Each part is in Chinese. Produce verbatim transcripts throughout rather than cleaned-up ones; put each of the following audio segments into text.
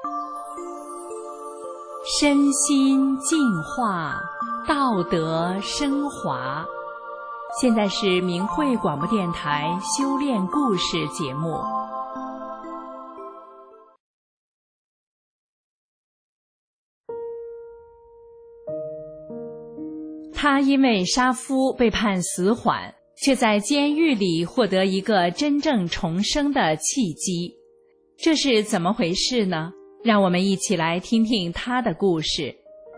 身心净化，道德升华。现在是明慧广播电台修炼故事节目。他因为杀夫被判死缓，却在监狱里获得一个真正重生的契机。这是怎么回事呢？让我们一起来听听他的故事。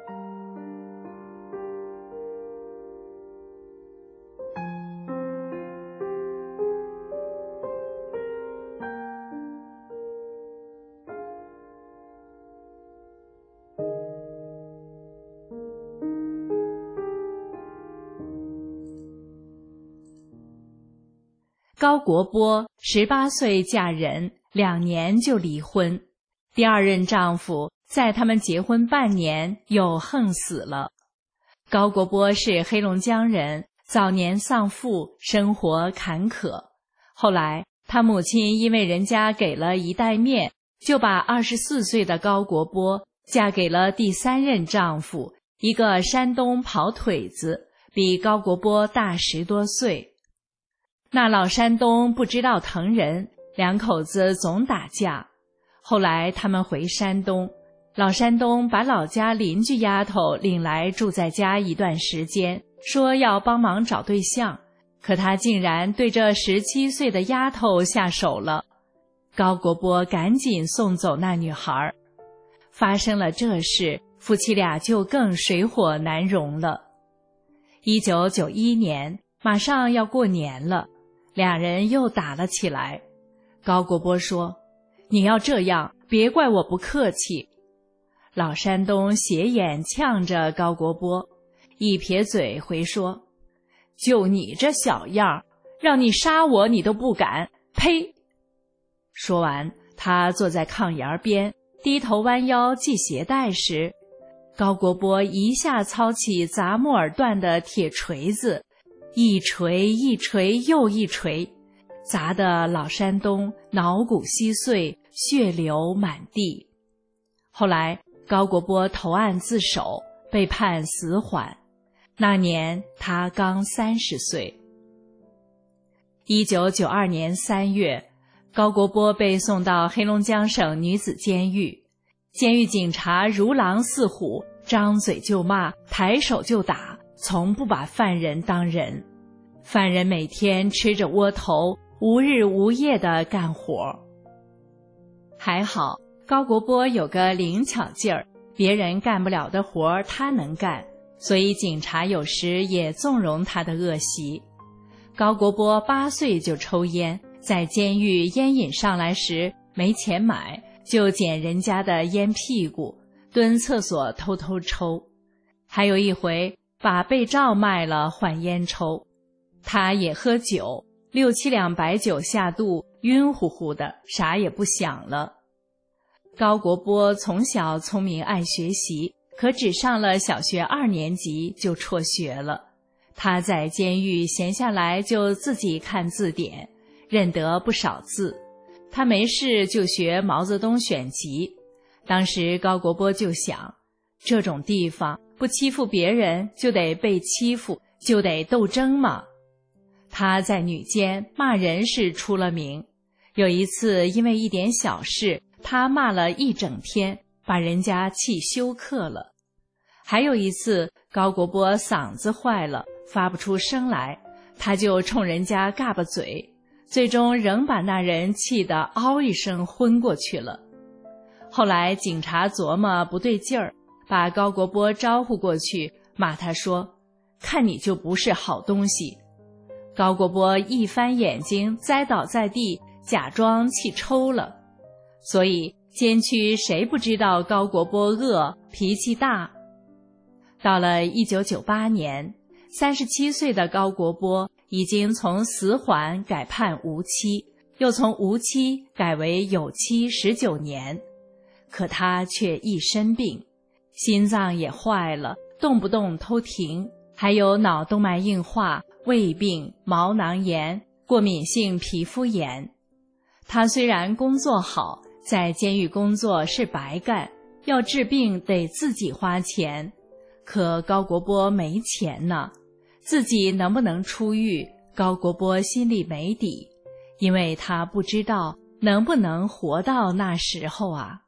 高国波十八岁嫁人，两年就离婚。第二任丈夫在他们结婚半年又横死了。高国波是黑龙江人，早年丧父，生活坎坷。后来他母亲因为人家给了一袋面，就把二十四岁的高国波嫁给了第三任丈夫，一个山东跑腿子，比高国波大十多岁。那老山东不知道疼人，两口子总打架。后来他们回山东，老山东把老家邻居丫头领来住在家一段时间，说要帮忙找对象，可他竟然对这十七岁的丫头下手了。高国波赶紧送走那女孩。发生了这事，夫妻俩就更水火难容了。一九九一年，马上要过年了，两人又打了起来。高国波说：“你要这样，别怪我不客气。”老山东斜眼呛着高国波，一撇嘴回说：“就你这小样，让你杀我你都不敢，呸！”说完，他坐在炕沿边，低头弯腰系鞋带时，高国波一下操起砸木耳断的铁锤子，一锤一锤又一锤，砸得老山东脑骨稀碎，血流满地。后来高国波投案自首，被判死缓。那年他刚三十岁。一九九二年三月，高国波被送到黑龙江省女子监狱。监狱警察如狼似虎，张嘴就骂，抬手就打，从不把犯人当人。犯人每天吃着窝头，无日无夜地干活。还好高国波有个灵巧劲儿，别人干不了的活他能干，所以警察有时也纵容他的恶习。高国波八岁就抽烟，在监狱烟瘾上来时没钱买，就捡人家的烟屁股，蹲厕所偷偷抽。还有一回把被罩卖了换烟抽。他也喝酒，六七两白酒下肚，晕乎乎的，啥也不想了。高国波从小聪明爱学习，可只上了小学二年级就辍学了。他在监狱闲下来就自己看字典，认得不少字。他没事就学毛泽东选集。当时高国波就想，这种地方不欺负别人就得被欺负，就得斗争嘛。他在女监骂人是出了名，有一次因为一点小事，他骂了一整天，把人家气休克了。还有一次高国波嗓子坏了，发不出声来，他就冲人家嘎巴嘴，最终仍把那人气得嗷一声昏过去了。后来警察琢磨不对劲儿，把高国波招呼过去，骂他说：“看你就不是好东西。”高国波一翻眼睛，栽倒在地，假装气抽了。所以监区谁不知道高国波恶，脾气大。到了一九九八年，三十七岁的高国波已经从死缓改判无期，又从无期改为有期十九年。可他却一身病，心脏也坏了，动不动偷停，还有脑动脉硬化、胃病、毛囊炎、过敏性皮肤炎。他虽然工作好， 在监狱工作是白干，要治病得自己花钱。可高国波没钱呢，自己能不能出狱，高国波心里没底，因为他不知道能不能活到那时候啊。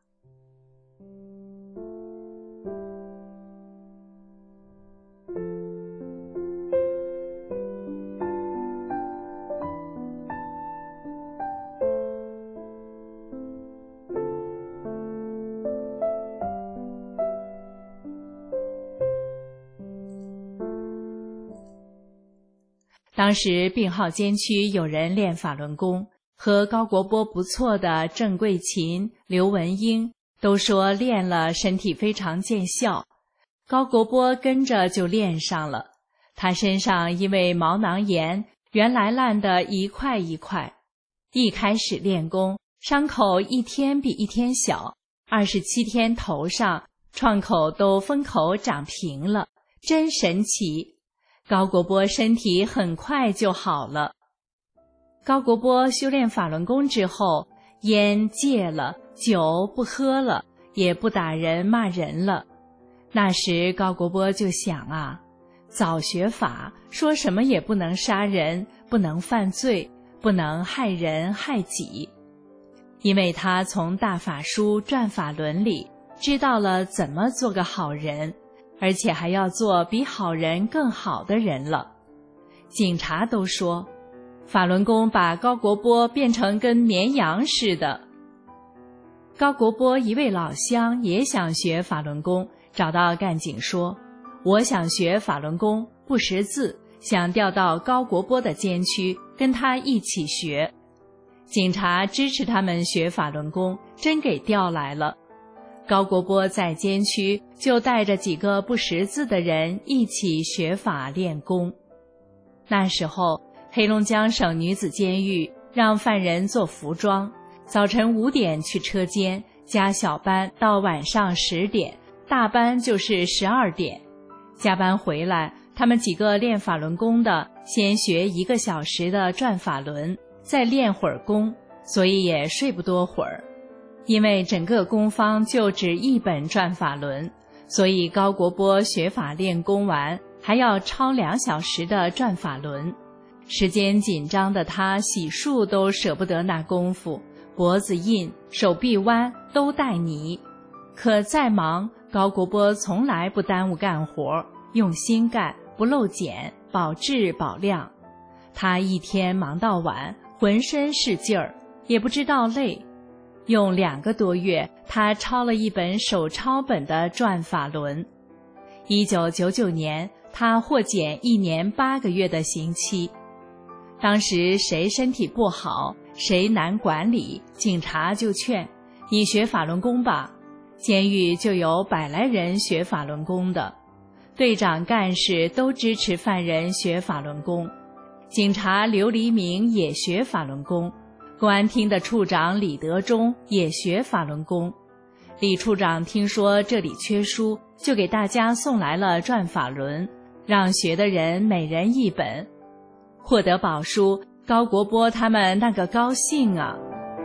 当时病号监区有人练法轮功，和高国波不错的郑桂琴、刘文英都说练了身体非常见效。高国波跟着就练上了，他身上因为毛囊炎原来烂得一块一块，一开始练功，伤口一天比一天小，二十七天头上创口都封口长平了，真神奇。高国波身体很快就好了。高国波修炼法轮功之后，烟戒了，酒不喝了，也不打人骂人了。那时高国波就想啊，早学法，说什么也不能杀人，不能犯罪，不能害人害己。因为他从大法书转法轮里知道了怎么做个好人，而且还要做比好人更好的人了。警察都说，法轮功把高国波变成跟绵羊似的。高国波一位老乡也想学法轮功，找到干警说，我想学法轮功，不识字，想调到高国波的监区跟他一起学。警察支持他们学法轮功，真给调来了。高国波在监区就带着几个不识字的人一起学法练功。那时候黑龙江省女子监狱让犯人做服装，早晨五点去车间，加小班到晚上十点，大班就是十二点。加班回来，他们几个练法轮功的先学一个小时的转法轮，再练会儿功，所以也睡不多会儿。因为整个工坊就只一本转法轮，所以高国波学法练功完还要抄两小时的转法轮。时间紧张的他洗漱都舍不得那功夫，脖子硬，手臂弯，都带泥。可再忙，高国波从来不耽误干活，用心干，不漏碱，保质保量。他一天忙到晚，浑身是劲儿，也不知道累。用两个多月，他抄了一本手抄本的转法轮。一九九九年，他获减一年八个月的刑期。当时谁身体不好，谁难管理，警察就劝你学法轮功吧。监狱就有百来人学法轮功的，队长干事都支持犯人学法轮功。警察刘黎明也学法轮功，公安厅的处长李德忠也学法轮功。李处长听说这里缺书，就给大家送来了转法轮，让学的人每人一本。获得宝书，高国波他们那个高兴啊！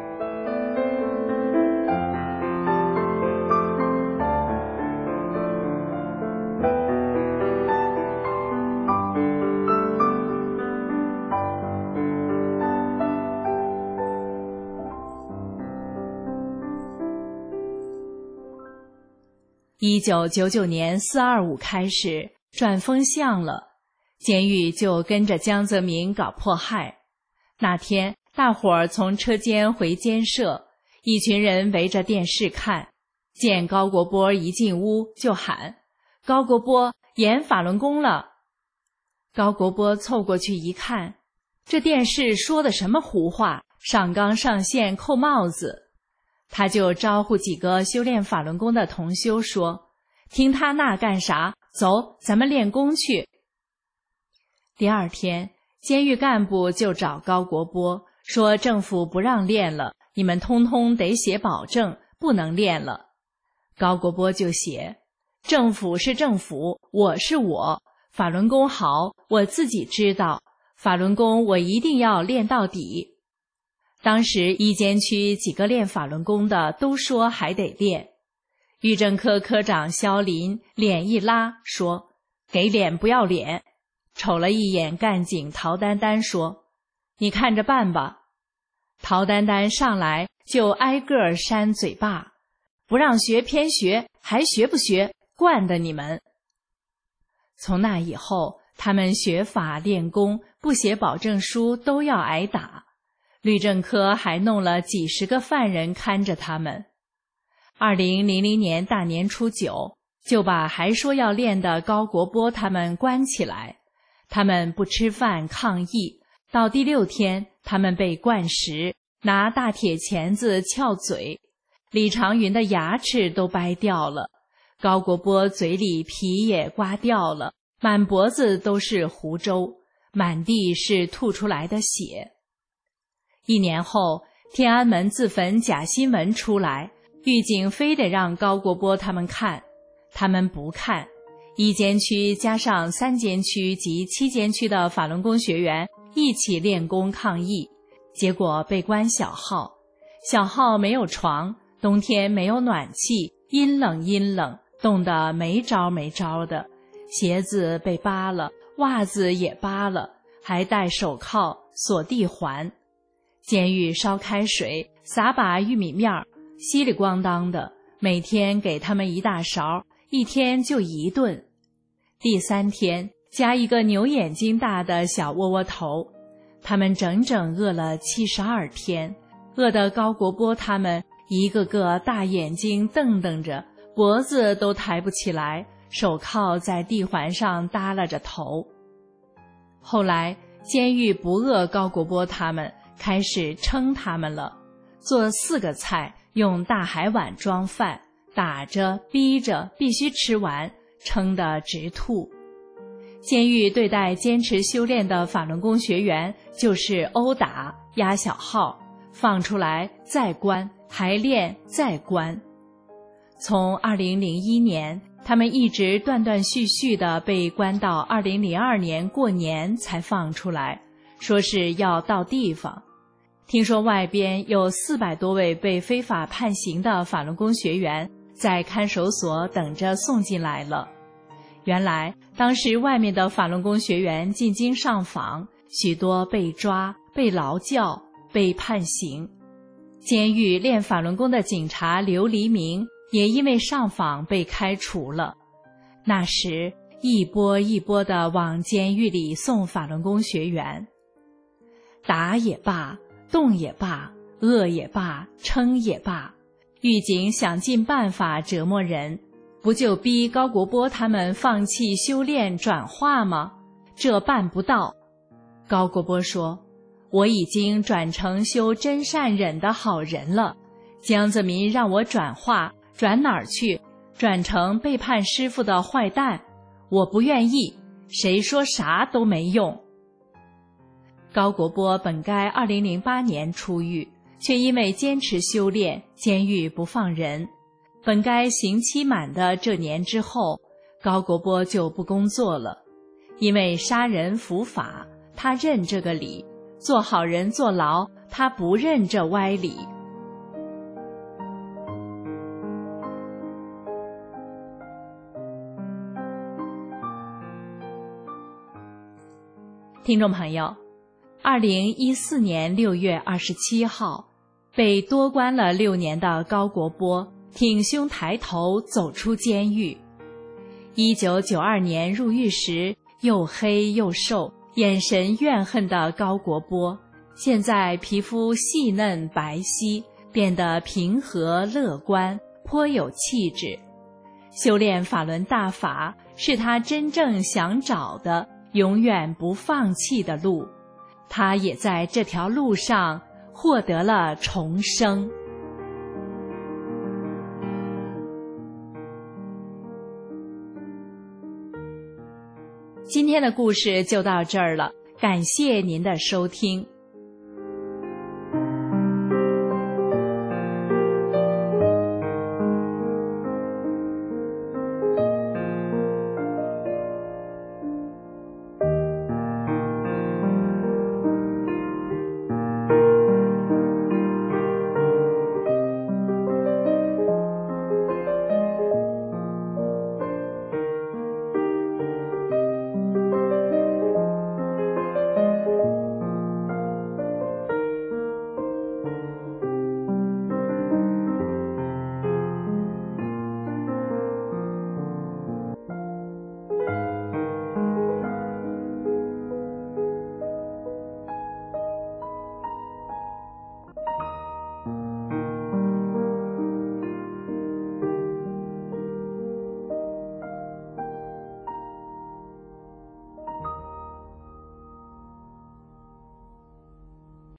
一九九九年四二五开始转风向了，监狱就跟着江泽民搞迫害。那天大伙儿从车间回监舍，一群人围着电视看，见高国波一进屋就喊，高国波演法轮功了。高国波凑过去一看，这电视说的什么胡话，上纲上线扣帽子。他就招呼几个修炼法轮功的同修说，听他那干啥，走，咱们练功去。第二天，监狱干部就找高国波说，政府不让练了，你们通通得写保证，不能练了。高国波就写，政府是政府，我是我，法轮功好，我自己知道，法轮功我一定要练到底。 当时一监区几个练法轮功的都说还得练。狱政科科长肖林脸一拉说：“给脸不要脸。”瞅了一眼干警陶丹丹说：“你看着办吧。”陶丹丹上来就挨个扇嘴巴：“不让学偏学，还学不学？惯的你们！”从那以后，他们学法练功，不写保证书都要挨打。律政科还弄了几十个犯人看着他们。二零零零年大年初九，就把还说要练的高国波他们关起来。他们不吃饭抗议，到第六天，他们被灌食，拿大铁钳子撬嘴，李长云的牙齿都掰掉了，高国波嘴里皮也刮掉了，满脖子都是糊粥，满地是吐出来的血。一年后，天安门自焚假新闻出来，狱警非得让高国波他们看，他们不看。一监区加上三监区及七监区的法轮功学员一起练功抗议，结果被关小号。小号没有床，冬天没有暖气，阴冷阴冷，冻得没招没招的，鞋子被扒了，袜子也扒了，还戴手铐锁地环。监狱烧开水，撒把玉米面儿，稀里咣当的，每天给他们一大勺，一天就一顿。第三天加一个牛眼睛大的小窝窝头，他们整整饿了七十二天，饿得高国波他们一个个大眼睛瞪瞪着，脖子都抬不起来，手铐在地环上耷拉着头。后来监狱不饿高国波他们，开始称他们了，做四个菜，用大海碗装饭，打着逼着必须吃完，撑得直吐。监狱对待坚持修炼的法轮功学员就是殴打、压小号，放出来再关，还练再关。从二零零一年，他们一直断断续续地被关到二零零二年过年才放出来，说是要到地方。听说外边有四百多位被非法判刑的法轮功学员在看守所等着送进来了。原来当时外面的法轮功学员进京上访，许多被抓、被劳教、被判刑。监狱练法轮功的警察刘黎明也因为上访被开除了。那时一波一波地往监狱里送法轮功学员，打也罢，冻也罢，饿也罢，撑也罢，狱警想尽办法折磨人，不就逼高国波他们放弃修炼转化吗？这办不到。高国波说：“我已经转成修真善忍的好人了，江泽民让我转化，转哪儿去？转成背叛师父的坏蛋？我不愿意，谁说啥都没用。”高国波本该二零零八年出狱，却因为坚持修炼，监狱不放人。本该刑期满的这年之后，高国波就不工作了。因为杀人伏法，他认这个理；做好人坐牢，他不认这歪理。听众朋友，二零一四年六月二十七号，被多关了六年的高国波挺胸抬头走出监狱。一九九二年入狱时，又黑又瘦，眼神怨恨的高国波，现在皮肤细嫩白皙，变得平和乐观，颇有气质。修炼法轮大法是他真正想找的，永远不放弃的路。他也在这条路上获得了重生。今天的故事就到这儿了，感谢您的收听。